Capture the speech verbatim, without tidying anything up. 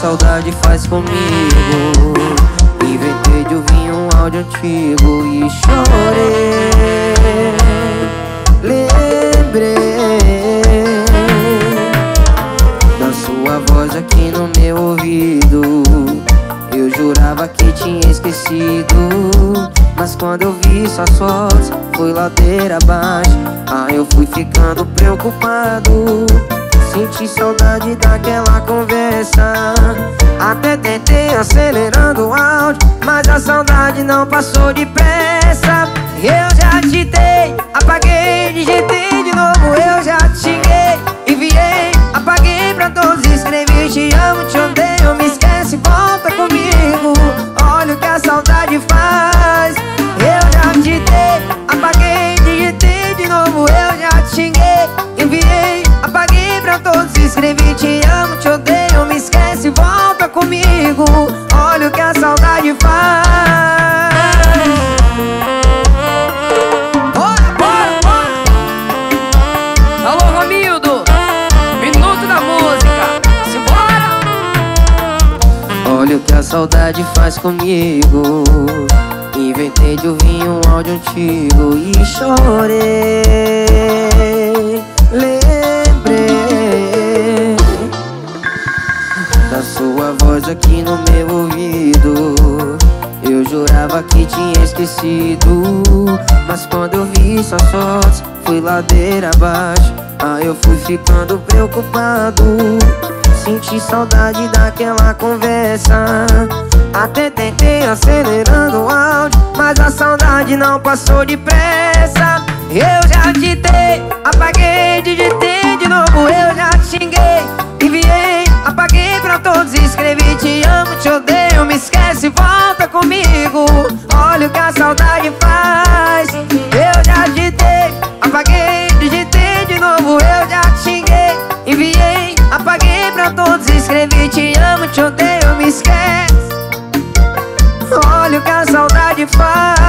saudade faz comigo. Inventei de ouvir um áudio antigo e chorei. Lembrei da sua voz aqui no meu ouvido. Eu jurava que tinha esquecido, mas quando eu vi suas fotos foi ladeira abaixo. Ah, eu fui ficando preocupado. Senti saudade daquela conversa. Até tentei acelerando o áudio, mas a saudade não passou depressa. Eu já digitei, apaguei, digitei de novo. Eu já te xinguei, enviei, apaguei pra todos. Escrevi te amo, te odeio, me esquece, volta comigo. Olha o que a saudade faz. Eu já digitei, apaguei, digitei de novo. Eu já te xinguei, enviei, apaguei pra todos. Escrevi te amo, te odeio, me esquece, volta comigo. Olha o que a saudade faz. Bora, bora, bora. Alô, Romildo, minuto da música, simbora. Olha o que a saudade faz comigo. Inventei de ouvir um áudio antigo e chorei. Lembrei da sua voz aqui no meu ouvido. Eu jurava que tinha esquecido, mas quando eu vi suas fotos fui ladeira abaixo. Ah, eu fui ficando preocupado. Senti saudade daquela conversa. Até tentei acelerando o áudio, mas a saudade não passou depressa. Eu já digitei, apaguei, digitei de novo. Eu já te xinguei, enviei, apaguei pra todos. Escrevi te amo, te odeio, me esquece, volta comigo. Olha o que a saudade faz. Eu já digitei, apaguei, digitei de novo. Eu já te xinguei, enviei, apaguei pra todos. Escrevi te amo, te odeio, me esquece. Olha o que a saudade faz.